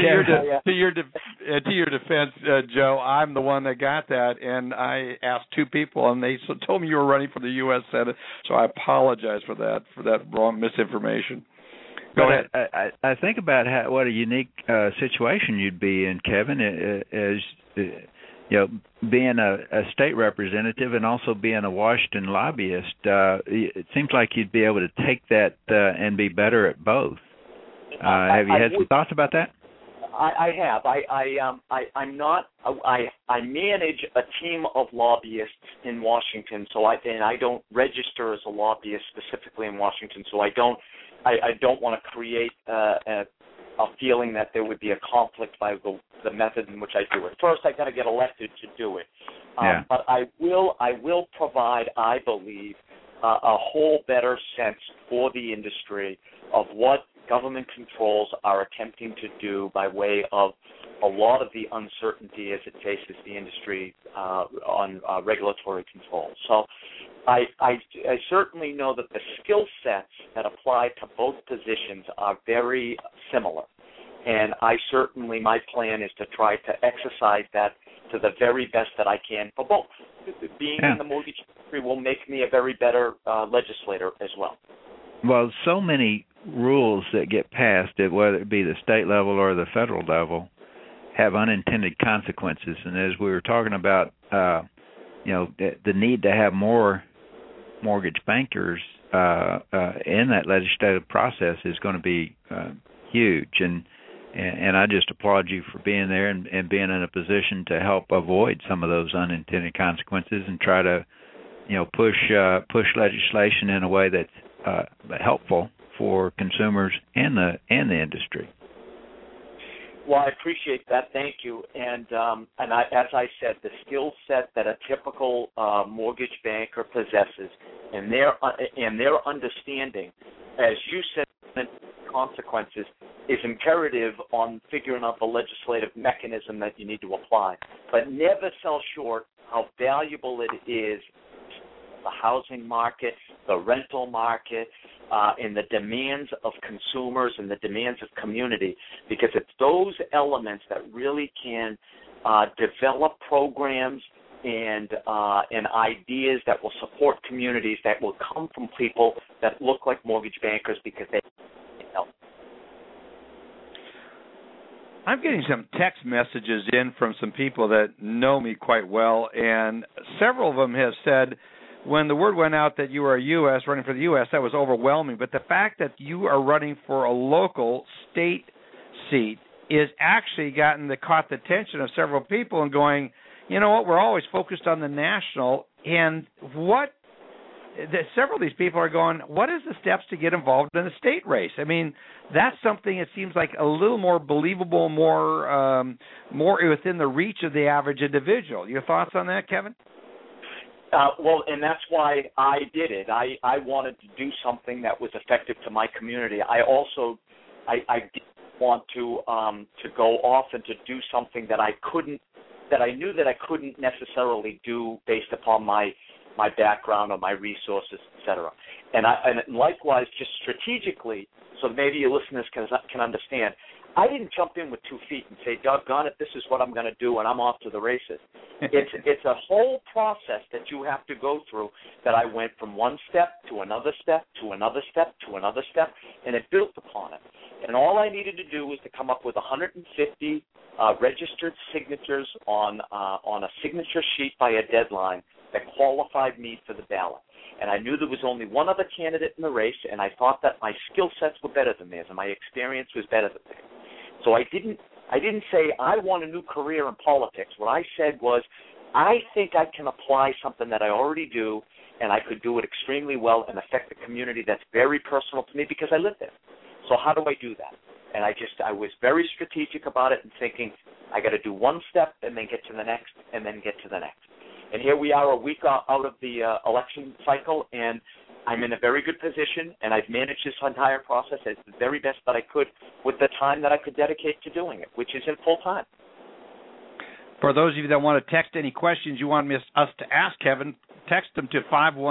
defense, Joe, I'm the one that got that, and I asked two people, and they told me you were running for the U.S. Senate. So I apologize for that wrong misinformation. Go ahead. I think about what a unique situation you'd be in, Kevin, as being a state representative and also being a Washington lobbyist. It seems like you'd be able to take that and be better at both. Have you had some thoughts about that? I have. I'm not. I manage a team of lobbyists in Washington, so I don't register as a lobbyist specifically in Washington. So I don't want to create a feeling that there would be a conflict by the method in which I do it. First, I got to get elected to do it. But I will provide, I believe, a whole better sense for the industry of what government controls are attempting to do by way of a lot of the uncertainty as it faces the industry on regulatory control. So I certainly know that the skill sets that apply to both positions are very similar. And my plan is to try to exercise that to the very best that I can for both. Being in the mortgage industry will make me a very better legislator as well. Well, so many rules that get passed, whether it be the state level or the federal level, have unintended consequences. And as we were talking about, the need to have more mortgage bankers in that legislative process is going to be huge. And I just applaud you for being there and being in a position to help avoid some of those unintended consequences and try to, push legislation in a way that's helpful for consumers and the industry. Well, I appreciate that. Thank you. And as I said, the skill set that a typical mortgage banker possesses, and their understanding, as you said, consequences, is imperative on figuring out the legislative mechanism that you need to apply. But never sell short how valuable it is, the housing market, the rental market, and the demands of consumers and the demands of community, because it's those elements that really can develop programs and ideas that will support communities that will come from people that look like mortgage bankers because they help. I'm getting some text messages in from some people that know me quite well, and several of them have said, when the word went out that you were running for the U.S., that was overwhelming. But the fact that you are running for a local state seat is actually caught the attention of several people and going, you know what, we're always focused on the national. And several of these people are going, what is the steps to get involved in the state race? I mean, that's something that seems like a little more believable, more within the reach of the average individual. Your thoughts on that, Kevin? Well, and that's why I did it. I wanted to do something that was effective to my community. I didn't want to go off and to do something that I knew that I couldn't necessarily do based upon my background or my resources, et cetera. And likewise, just strategically, so maybe your listeners can understand, I didn't jump in with 2 feet and say, doggone it, this is what I'm going to do, and I'm off to the races. It's a whole process that you have to go through, that I went from one step to another step to another step to another step, and it built upon it. And all I needed to do was to come up with 150 registered signatures on a signature sheet by a deadline that qualified me for the ballot. And I knew there was only one other candidate in the race, and I thought that my skill sets were better than theirs and my experience was better than theirs. So I didn't say I want a new career in politics. What I said was, I think I can apply something that I already do, and I could do it extremely well and affect the community that's very personal to me because I live there. So how do I do that? And I was very strategic about it and thinking, I got to do one step and then get to the next and then get to the next. And here we are a week out of the election cycle, and I'm in a very good position, and I've managed this entire process as the very best that I could with the time that I could dedicate to doing it, which isn't full time. For those of you that want to text any questions you want us to ask Kevin, text them to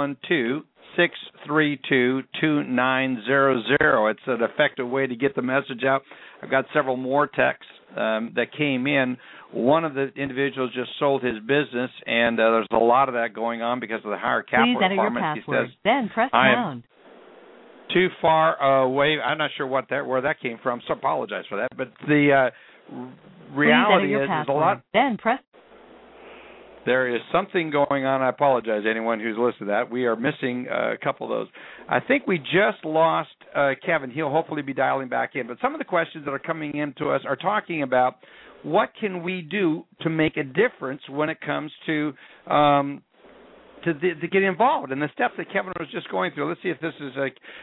512-632-2900. It's an effective way to get the message out. I've got several more texts that came in. One of the individuals just sold his business, and there's a lot of that going on because of the higher capital requirements. Please enter your password, he says, then press pound. Too far away. I'm not sure where that came from, so I apologize for that. But the reality is there's a lot. Then press. There is something going on. I apologize, anyone who's listened to that. We are missing a couple of those. I think we just lost Kevin. He'll hopefully be dialing back in. But some of the questions that are coming in to us are talking about what can we do to make a difference when it comes to get involved and the steps that Kevin was just going through. Let's see if this is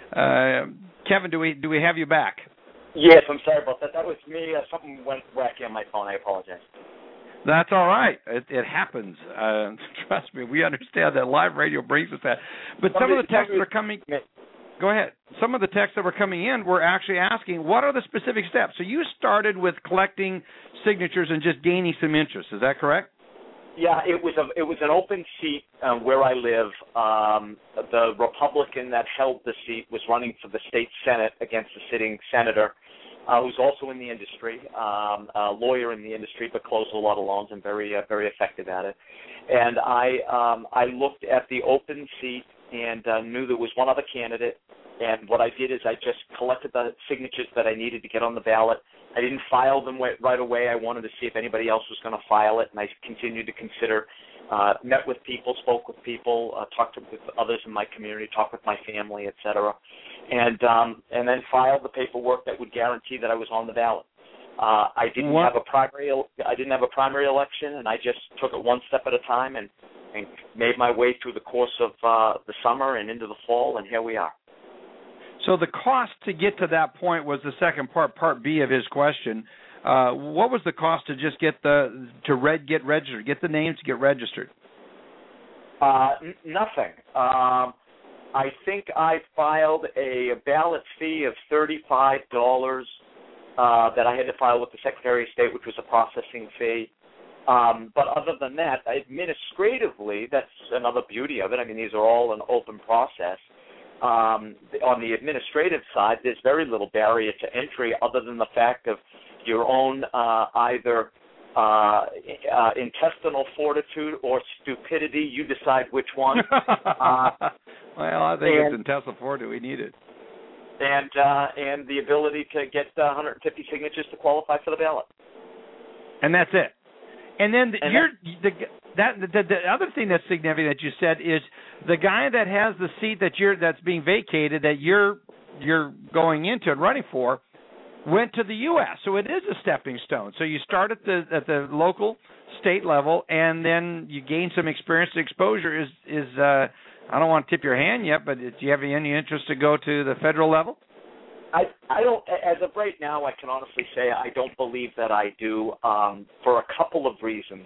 Kevin. Do we have you back? Yes, I'm sorry about that. That was me. Something went wacky on my phone. I apologize. That's all right. It happens. Trust me, we understand that live radio brings us that. But some of the texts that are coming. Go ahead. Some of the texts that were coming in were actually asking, what are the specific steps? So you started with collecting signatures and just gaining some interest. Is that correct? Yeah, it was an open seat where I live. The Republican that held the seat was running for the state Senate against the sitting senator, who's also in the industry, a lawyer in the industry, but closed a lot of loans and very effective at it. And I looked at the open seat and knew there was one other candidate. And what I did is I just collected the signatures that I needed to get on the ballot. I didn't file them right away. I wanted to see if anybody else was going to file it, and I continued to consider. Met with people, spoke with people, talked with others in my community, talked with my family, etc., and then filed the paperwork that would guarantee that I was on the ballot. I didn't have a primary election, and I just took it one step at a time and made my way through the course of the summer and into the fall, and here we are. So the cost to get to that point was the second part B of his question. What was the cost to just get registered, get the names to get registered? Nothing. I think I filed a ballot fee of $35 that I had to file with the Secretary of State, which was a processing fee. But other than that, administratively, that's another beauty of it. I mean, these are all an open process. On the administrative side, there's very little barrier to entry other than the fact of your own either intestinal fortitude or stupidity. You decide which one. Well, I think it's intestinal fortitude. We need it. And the ability to get 150 signatures to qualify for the ballot. And that's it. And then the other thing that's significant that you said is the guy that has the seat that's being vacated that you're going into and running for went to the U.S. So it is a stepping stone. So you start at the local, state level, and then you gain some experience and exposure. I don't want to tip your hand yet, but do you have any interest to go to the federal level? I don't. As of right now, I can honestly say I don't believe that I do for a couple of reasons.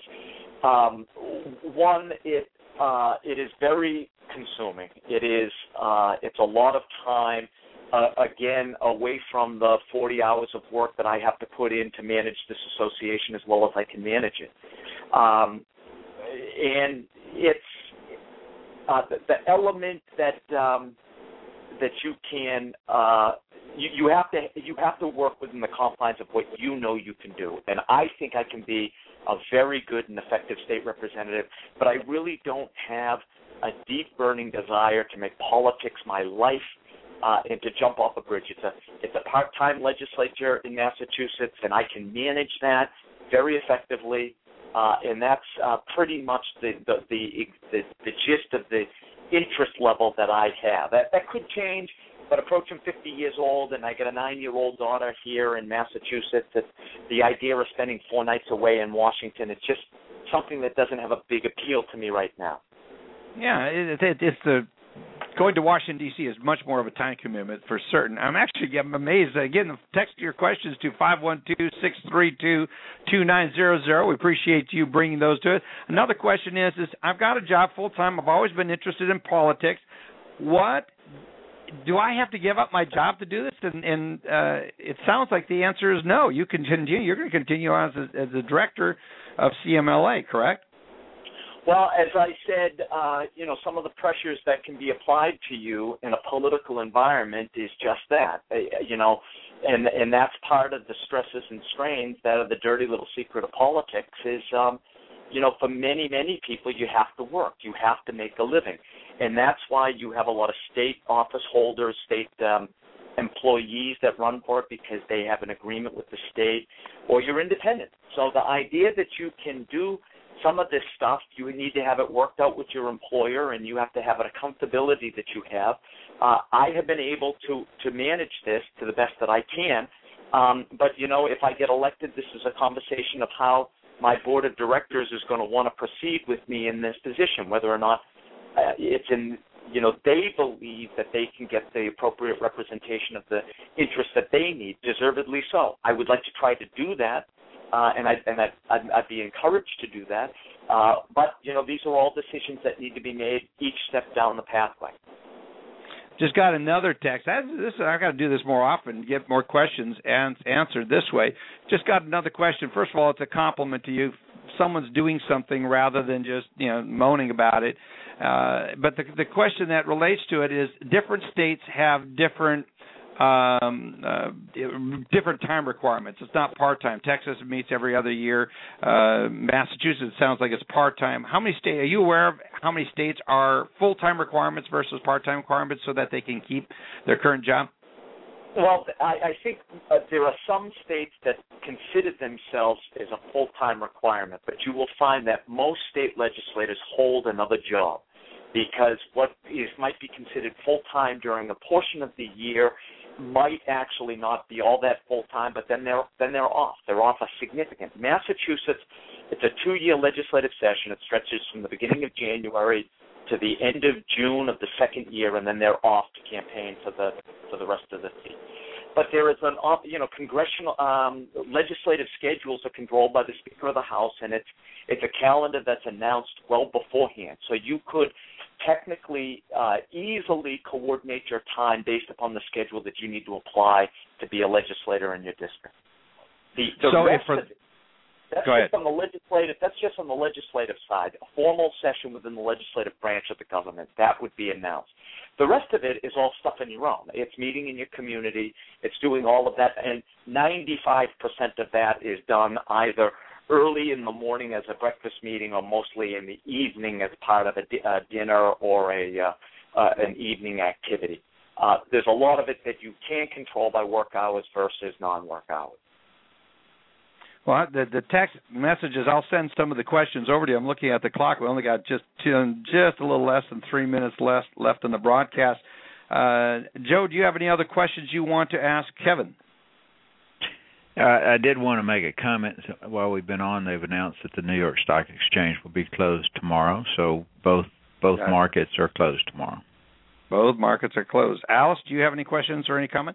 One, it is very consuming. It's a lot of time. Again, away from the 40 hours of work that I have to put in to manage this association as well as I can manage it. And it's the element that you can you have to work within the confines of what you know you can do. And I think I can be a very good and effective state representative, but I really don't have a deep burning desire to make politics my life. And to jump off a bridge. It's a part-time legislature in Massachusetts, and I can manage that very effectively. And that's pretty much the gist of the interest level that I have. That could change, but approaching 50 years old, and I got a 9-year-old daughter here in Massachusetts. The idea of spending 4 nights away in Washington, it's just something that doesn't have a big appeal to me right now. Yeah, it's going to Washington, D.C. is much more of a time commitment for certain. I'm amazed. Again, text your questions to 512-632-2900. We appreciate you bringing those to us. Another question is I've got a job full-time. I've always been interested in politics. What do I have to give up my job to do this? And it sounds like the answer is no. You can continue. You're going to continue on as the director of CMLA, correct? Well, as I said, some of the pressures that can be applied to you in a political environment is just that, and that's part of the stresses and strains that are the dirty little secret of politics is, for many, many people, you have to work. You have to make a living. And that's why you have a lot of state office holders, state employees that run for it because they have an agreement with the state, or you're independent. So the idea that you can do some of this stuff, you need to have it worked out with your employer, and you have to have an accountability that you have. I have been able to manage this to the best that I can. But, if I get elected, this is a conversation of how my board of directors is going to want to proceed with me in this position, whether or not it's in, they believe that they can get the appropriate representation of the interests that they need, deservedly so. I would like to try to do that. And I'd be encouraged to do that. But, these are all decisions that need to be made each step down the pathway. Just got another text. I got to do this more often, get more questions answered this way. Just got another question. First of all, it's a compliment to you. Someone's doing something rather than just moaning about it. But the question that relates to it is different states have different time requirements. It's not part-time. Texas meets every other year. Massachusetts sounds like it's part-time. How many states are you aware of? How many states are full-time requirements versus part-time requirements so that they can keep their current job? Well, I think there are some states that consider themselves as a full-time requirement, but you will find that most state legislators hold another job because what might be considered full-time during a portion of the year might actually not be all that full-time, but then they're off. They're off a significant. Massachusetts, it's a 2-year legislative session. It stretches from the beginning of January to the end of June of the second year, and then they're off to campaign for the rest of the seat. But there is congressional legislative schedules are controlled by the Speaker of the House, and it's a calendar that's announced well beforehand. So you could technically easily coordinate your time based upon the schedule that you need to apply to be a legislator in your district. That's just on the legislative side, a formal session within the legislative branch of the government. That would be announced. The rest of it is all stuff on your own. It's meeting in your community. It's doing all of that, and 95% of that is done either early in the morning as a breakfast meeting or mostly in the evening as part of a dinner or an evening activity. There's a lot of it that you can control by work hours versus non-work hours. Well, the text messages, I'll send some of the questions over to you. I'm looking at the clock. We only got just a little less than 3 minutes left in the broadcast. Joe, do you have any other questions you want to ask Kevin? I did want to make a comment. While we've been on, they've announced that the New York Stock Exchange will be closed tomorrow, so both markets are closed tomorrow. Both markets are closed. Alice, do you have any questions or any comments?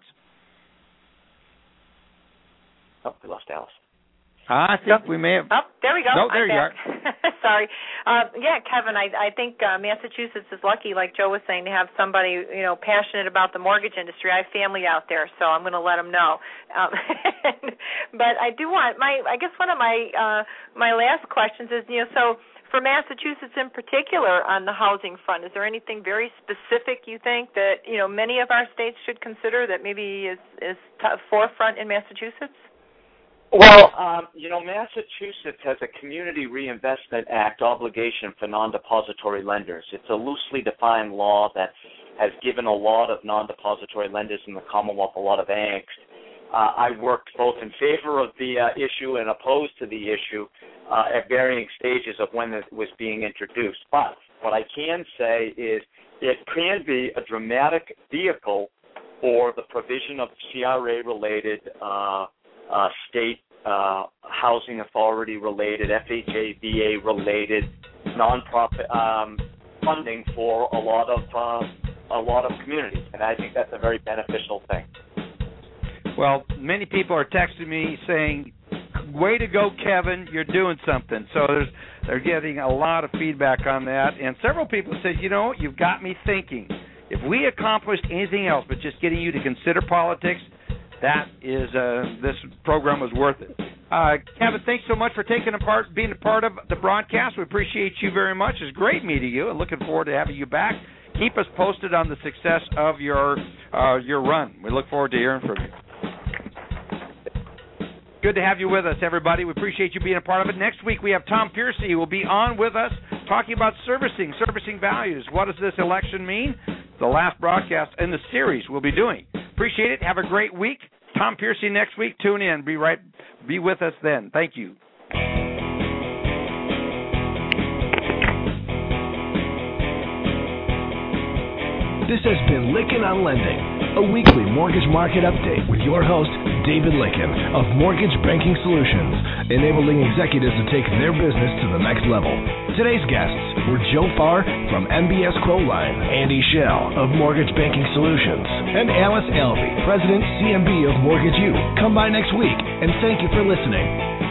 Oh, we lost Alice. I think we may have. Oh, there we go. No, there you are. Sorry. Kevin, I think Massachusetts is lucky, like Joe was saying, to have somebody, passionate about the mortgage industry. I have family out there, so I'm going to let them know. But I do want, I guess one of my last questions is, so for Massachusetts in particular on the housing front, is there anything very specific you think that, many of our states should consider that maybe is forefront in Massachusetts? Well, Massachusetts has a Community Reinvestment Act obligation for non-depository lenders. It's a loosely defined law that has given a lot of non-depository lenders in the Commonwealth a lot of angst. I worked both in favor of the issue and opposed to the issue at varying stages of when it was being introduced. But what I can say is it can be a dramatic vehicle for the provision of CRA-related state housing authority-related, FHA, VA-related, nonprofit funding for a lot of communities, and I think that's a very beneficial thing. Well, many people are texting me saying, "Way to go, Kevin! You're doing something." So they're getting a lot of feedback on that, and several people said, "You've got me thinking." If we accomplished anything else but just getting you to consider politics, that is this program was worth it. Kevin, thanks so much for being a part of the broadcast. We appreciate you very much. It's great meeting you, and looking forward to having you back. Keep us posted on the success of your run. We look forward to hearing from you. Good to have you with us, everybody. We appreciate you being a part of it. Next week we have Tom Piercy who will be on with us talking about servicing values. What does this election mean? The last broadcast in the series we'll be doing. Appreciate it. Have a great week. Tom Piercy next week. Tune in. Be with us then. Thank you. This has been Lykken on Lending, a weekly mortgage market update with your host, David Lykken of Mortgage Banking Solutions, enabling executives to take their business to the next level. Today's guests were Joe Farr from MBS Quoteline, Andy Schell of Mortgage Banking Solutions, and Alice Alvey, President, CMB of Mortgage U. Come by next week, and thank you for listening.